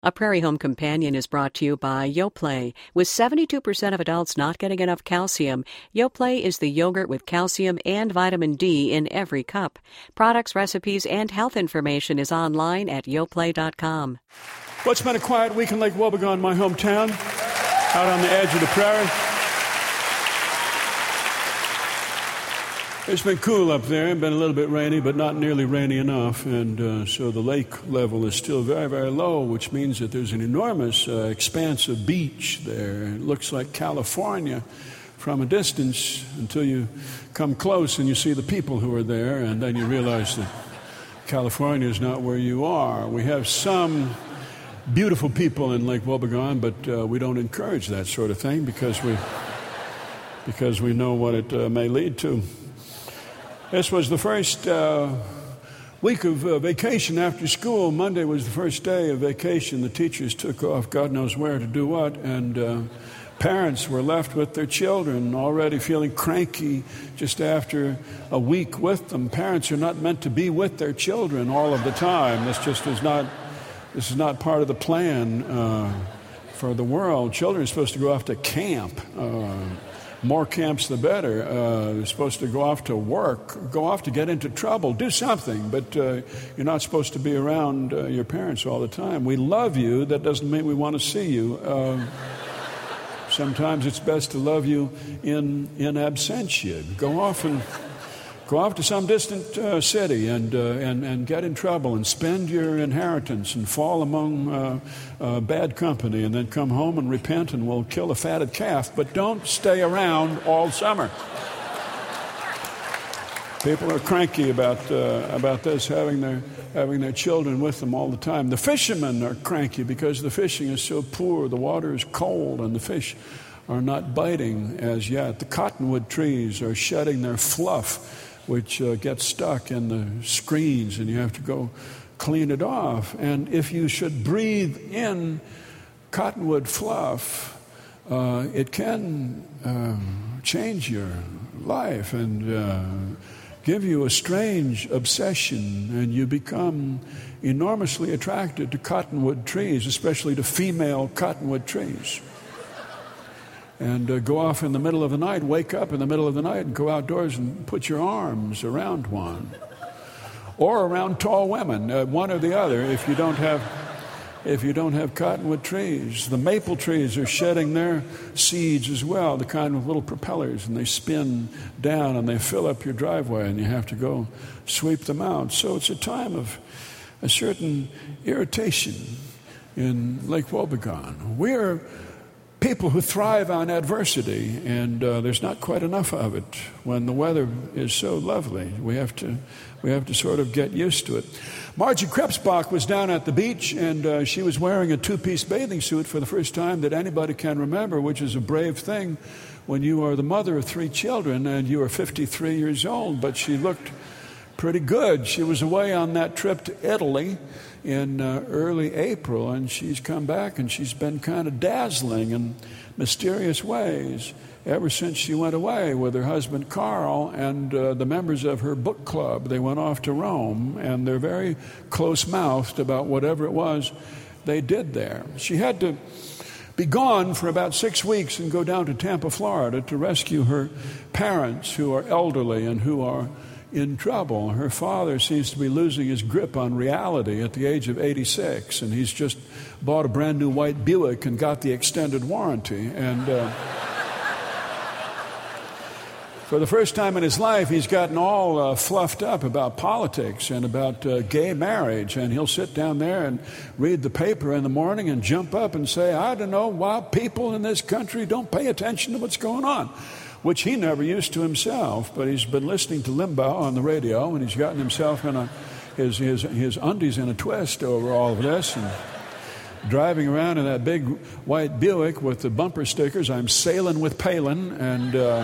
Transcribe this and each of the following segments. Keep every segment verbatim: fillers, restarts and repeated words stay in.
A Prairie Home Companion is brought to you by Yoplait. With seventy-two percent of adults not getting enough calcium, Yoplait is the yogurt with calcium and vitamin D in every cup. Products, recipes, and health information is online at yoplait dot com. Well, it's been a quiet week in Lake Wobegon, my hometown, out on the edge of the prairie. It's been cool up there. It's been a little bit rainy, but not nearly rainy enough. And uh, so the lake level is still very, very low, which means that there's an enormous uh, expanse of beach there. It looks like California from a distance until you come close and you see the people who are there, and then you realize that California is not where you are. We have some beautiful people in Lake Wobegon, but uh, we don't encourage that sort of thing because we, because we know what it uh, may lead to. This was the first uh, week of uh, vacation after school. Monday was the first day of vacation. The teachers took off God knows where to do what, and uh, parents were left with their children already feeling cranky just after a week with them. Parents are not meant to be with their children all of the time. This just is not, this is not part of the plan uh, for the world. Children are supposed to go off to camp. Uh, More camps, the better. Uh, they're supposed to go off to work, go off to get into trouble, do something, but uh, you're not supposed to be around uh, your parents all the time. We love you. That doesn't mean we want to see you. Uh, sometimes it's best to love you in in absentia. Go off and go off to some distant uh, city and, uh, and and get in trouble and spend your inheritance and fall among uh, uh, bad company, and then come home and repent, and we'll kill a fatted calf. But don't stay around all summer. People are cranky about uh, about this, having their having their children with them all the time. The fishermen are cranky because the fishing is so poor. The water is cold and the fish are not biting as yet. The cottonwood trees are shedding their fluff, which uh, gets stuck in the screens, and you have to go clean it off. And if you should breathe in cottonwood fluff, uh, it can uh, change your life and uh, give you a strange obsession, and you become enormously attracted to cottonwood trees, especially to female cottonwood trees. And uh, go off in the middle of the night, wake up in the middle of the night and go outdoors and put your arms around one. Or around tall women, uh, one or the other, if you don't have if you don't have cottonwood trees. The maple trees are shedding their seeds as well, the kind with little propellers, and they spin down and they fill up your driveway, and you have to go sweep them out. So it's a time of a certain irritation in Lake Wobegon. We're people who thrive on adversity, and uh, there's not quite enough of it when the weather is so lovely. We have to, we have to sort of get used to it. Margie Krebsbach was down at the beach, and uh, she was wearing a two-piece bathing suit for the first time that anybody can remember, which is a brave thing when you are the mother of three children and you are fifty-three years old. But she looked pretty good. She was away on that trip to Italy in uh, early April, and she's come back, and she's been kind of dazzling in mysterious ways ever since she went away with her husband Carl and uh, the members of her book club. They went off to Rome, and they're very close-mouthed about whatever it was they did there. She had to be gone for about six weeks and go down to Tampa, Florida, to rescue her parents, who are elderly and who are in trouble. Her father seems to be losing his grip on reality at the age of eighty-six, and he's just bought a brand new white Buick and got the extended warranty. And uh, for the first time in his life, he's gotten all uh, fluffed up about politics and about uh, gay marriage, and he'll sit down there and read the paper in the morning and jump up and say, I don't know why people in this country don't pay attention to what's going on, which he never used to himself. But he's been listening to Limbaugh on the radio, and he's gotten himself in a, his, his, his undies in a twist over all of this, and driving around in that big white Buick with the bumper stickers, I'm sailing with Palin, and uh,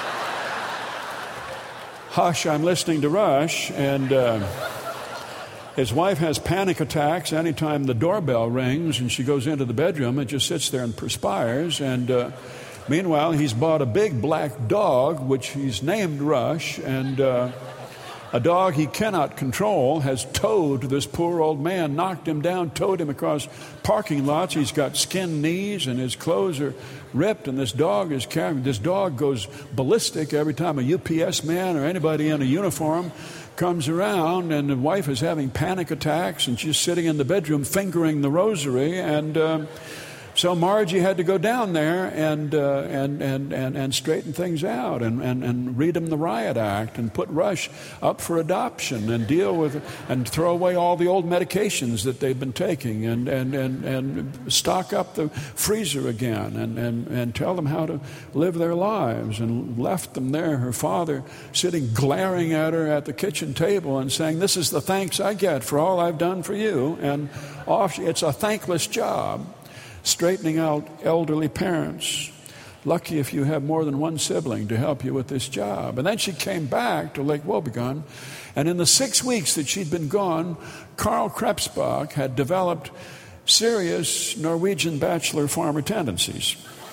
Hush, I'm listening to Rush. And uh, his wife has panic attacks anytime the doorbell rings and she goes into the bedroom and just sits there and perspires. And uh, meanwhile, he's bought a big black dog, which he's named Rush, and uh, A dog he cannot control has towed this poor old man, knocked him down, towed him across parking lots. He's got skinned knees and his clothes are ripped, and this dog is carrying. This dog goes ballistic every time a U P S man or anybody in a uniform comes around, and the wife is having panic attacks, and she's sitting in the bedroom fingering the rosary, and uh, so Margie had to go down there and uh, and, and and and straighten things out, and, and and read them the riot act, and put Rush up for adoption, and deal with and throw away all the old medications that they've been taking, and and and, and stock up the freezer again, and, and and tell them how to live their lives, and left them there. Her father sitting glaring at her at the kitchen table and saying, "This is the thanks I get for all I've done for you," and off. It's a thankless job. Straightening out elderly parents. Lucky if you have more than one sibling to help you with this job. And then she came back to Lake Wobegon, and in the six weeks that she'd been gone, Carl Krebsbach had developed serious Norwegian bachelor farmer tendencies.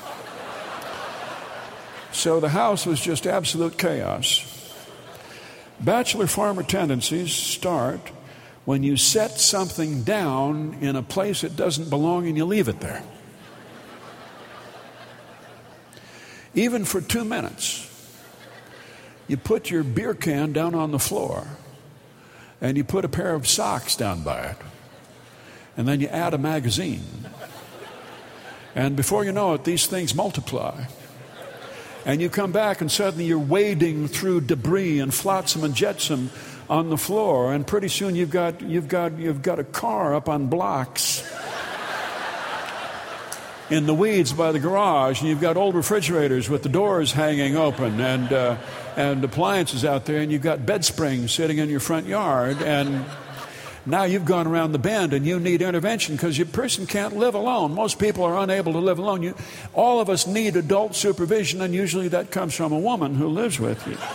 So the house was just absolute chaos. Bachelor farmer tendencies start when you set something down in a place it doesn't belong and you leave it there. Even for two minutes. You put your beer can down on the floor, and you put a pair of socks down by it, and then you add a magazine. And before you know it, these things multiply. And you come back and suddenly you're wading through debris and flotsam and jetsam on the floor, and pretty soon you've got you've got you've got a car up on blocks in the weeds by the garage, and you've got old refrigerators with the doors hanging open, and uh, and appliances out there, and you've got bed springs sitting in your front yard, and now you've gone around the bend and you need intervention because your person can't live alone. Most people are unable to live alone. You, all of us need adult supervision, and usually that comes from a woman who lives with you.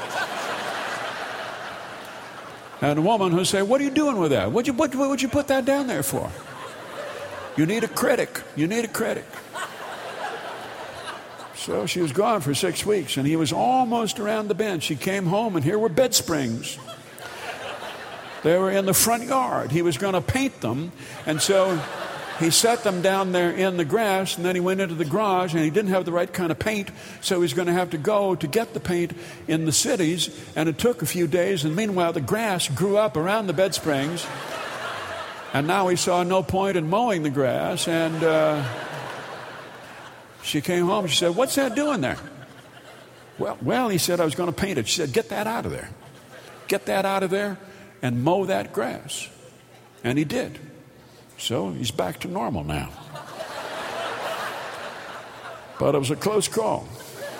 And a woman who say, "What are you doing with that? What'd you, what would you put that down there for?" You need a critic. You need a critic. So she was gone for six weeks, and he was almost around the bend. She came home, and here were bed springs. They were in the front yard. He was going to paint them, and so he set them down there in the grass, and then he went into the garage, and he didn't have the right kind of paint, so he was going to have to go to get the paint in the cities, and it took a few days, and meanwhile the grass grew up around the bed springs, and now he saw no point in mowing the grass, and uh, she came home, she said, "What's that doing there?" Well, well, he said, "I was going to paint it." She said, "Get that out of there. Get that out of there and mow that grass." And he did. So he's back to normal now. But it was a close call.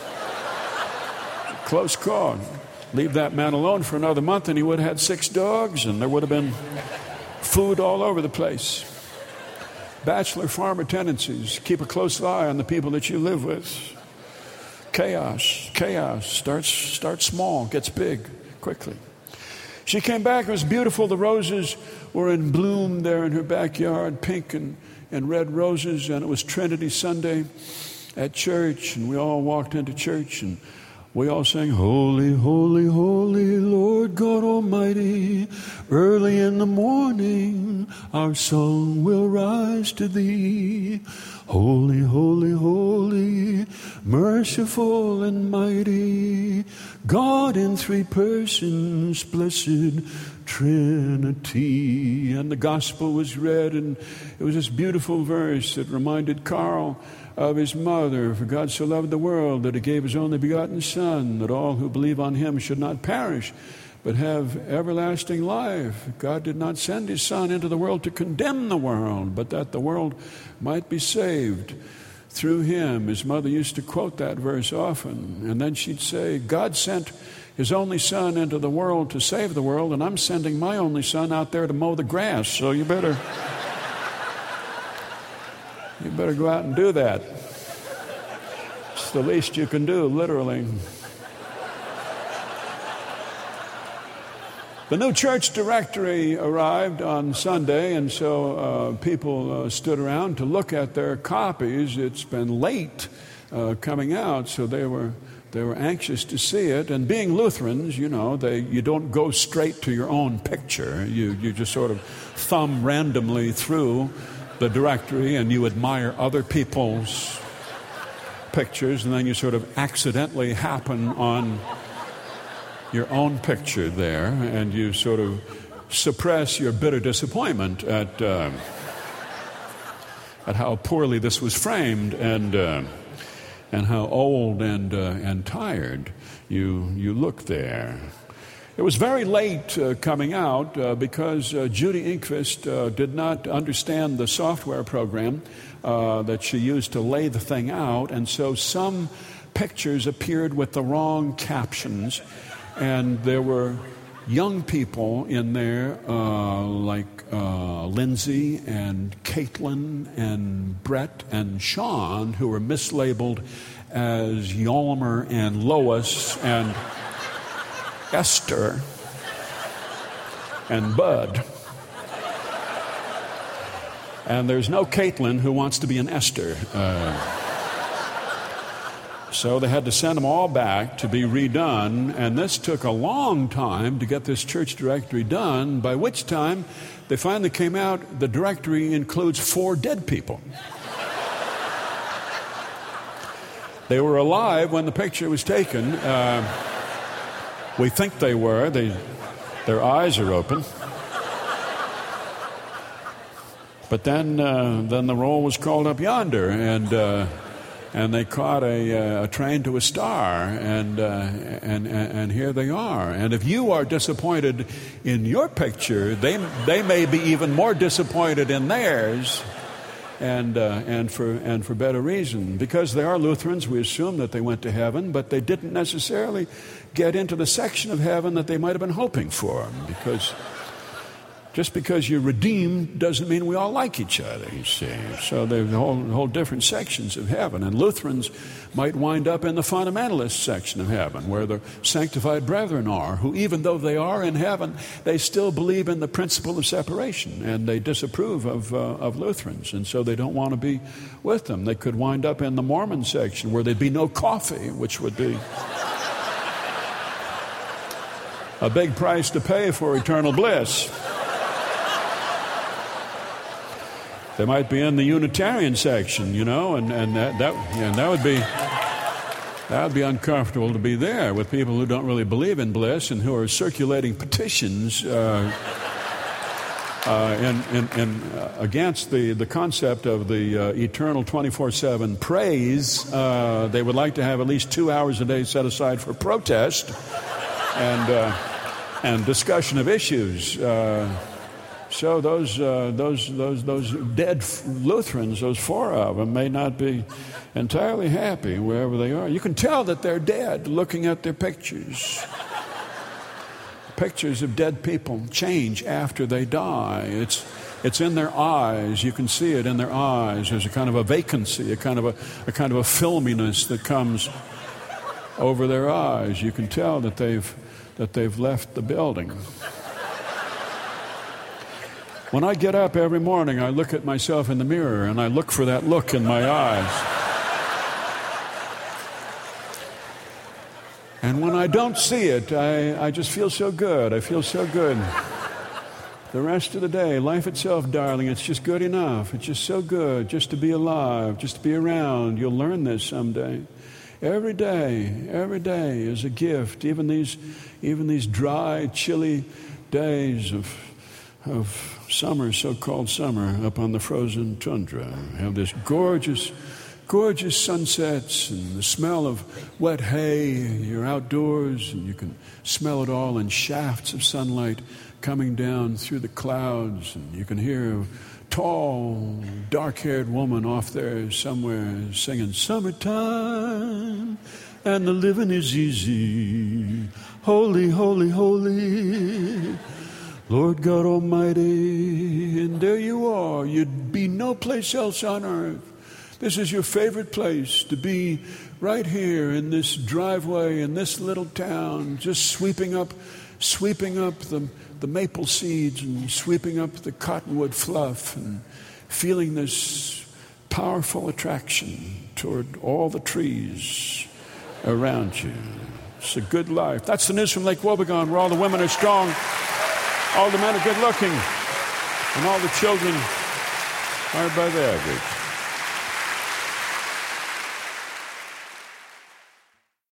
A close call. Leave that man alone for another month and he would have had six dogs, and there would have been food all over the place. Bachelor farmer tendencies. Keep a close eye on the people that you live with. Chaos. Chaos. Starts, starts small, gets big quickly. She came back. It was beautiful. The roses were in bloom there in her backyard, pink and, and red roses. And it was Trinity Sunday at church. And we all walked into church and we all sang, "Holy, holy, holy, Lord God Almighty. Early in the morning our song will rise to thee. Holy, holy, holy, merciful and mighty, God in three persons, blessed Trinity." And the gospel was read, and it was this beautiful verse that reminded Carl of his mother. "For God so loved the world that he gave his only begotten Son, that all who believe on him should not perish, but have everlasting life. God did not send his Son into the world to condemn the world, but that the world might be saved through him." His mother used to quote that verse often, and then she'd say, "God sent his only Son into the world to save the world, and I'm sending my only Son out there to mow the grass, so you better you better go out and do that." It's the least you can do, literally. The new church directory arrived on Sunday, and so uh, people uh, stood around to look at their copies. It's been late uh, coming out, so they were they were anxious to see it. And being Lutherans, you know, they you don't go straight to your own picture. You you just sort of thumb randomly through the directory and you admire other people's pictures, and then you sort of accidentally happen on your own picture there, and you sort of suppress your bitter disappointment at uh, at how poorly this was framed, and uh, and how old and uh, and tired you you look there. It was very late uh, coming out uh, because uh, Judy Inkvist uh, did not understand the software program uh, that she used to lay the thing out, and so some pictures appeared with the wrong captions, and there were young people in there uh, like uh, Lindsay and Caitlin and Brett and Sean, who were mislabeled as Yalmer and Lois and Esther and Bud. And there's no Caitlin who wants to be an Esther. Uh, So they had to send them all back to be redone, and this took a long time to get this church directory done, by which time they finally came out, the directory includes four dead people. They were alive when the picture was taken. Uh, we think they were. They, their eyes are open. But then, uh, then the roll was called up yonder, and... Uh, And they caught a, a train to a star, and, uh, and and here they are. And if you are disappointed in your picture, they they may be even more disappointed in theirs, and uh, and for and for better reason. Because they are Lutherans, we assume that they went to heaven, but they didn't necessarily get into the section of heaven that they might have been hoping for. Because just because you're redeemed doesn't mean we all like each other, you see. So there's whole, whole different sections of heaven. And Lutherans might wind up in the fundamentalist section of heaven, where the sanctified brethren are, who even though they are in heaven, they still believe in the principle of separation, and they disapprove of, uh, of Lutherans, and so they don't want to be with them. They could wind up in the Mormon section, where there'd be no coffee, which would be a big price to pay for eternal bliss. They might be in the Unitarian section, you know, and, and that that and that would be that would be uncomfortable to be there with people who don't really believe in bliss and who are circulating petitions uh, uh, in, in, in, uh, against the, the concept of the uh, eternal twenty-four seven praise. Uh, they would like to have at least two hours a day set aside for protest and uh, and discussion of issues. Uh, So those uh, those those those dead Lutherans, those four of them, may not be entirely happy wherever they are. You can tell that they're dead looking at their pictures. Pictures of dead people change after they die. It's it's in their eyes. You can see it in their eyes. There's a kind of a vacancy, a kind of a, a kind of a filminess that comes over their eyes. You can tell that they've that they've left the building. When I get up every morning, I look at myself in the mirror, and I look for that look in my eyes. And when I don't see it, I, I just feel so good. I feel so good. The rest of the day, life itself, darling, it's just good enough. It's just so good just to be alive, just to be around. You'll learn this someday. Every day, every day is a gift. Even these, even these dry, chilly days of of summer, so-called summer, up on the frozen tundra. Have this gorgeous, gorgeous sunsets and the smell of wet hay. You're outdoors and you can smell it all in shafts of sunlight coming down through the clouds, and you can hear a tall, dark-haired woman off there somewhere singing, "Summertime and the living is easy, holy, holy, holy, Lord God Almighty." And there you are. You'd be no place else on earth. This is your favorite place, to be right here in this driveway in this little town, just sweeping up, sweeping up the, the maple seeds and sweeping up the cottonwood fluff and feeling this powerful attraction toward all the trees around you. It's a good life. That's the news from Lake Wobegon, where all the women are strong, all the men are good looking, and all the children are above average.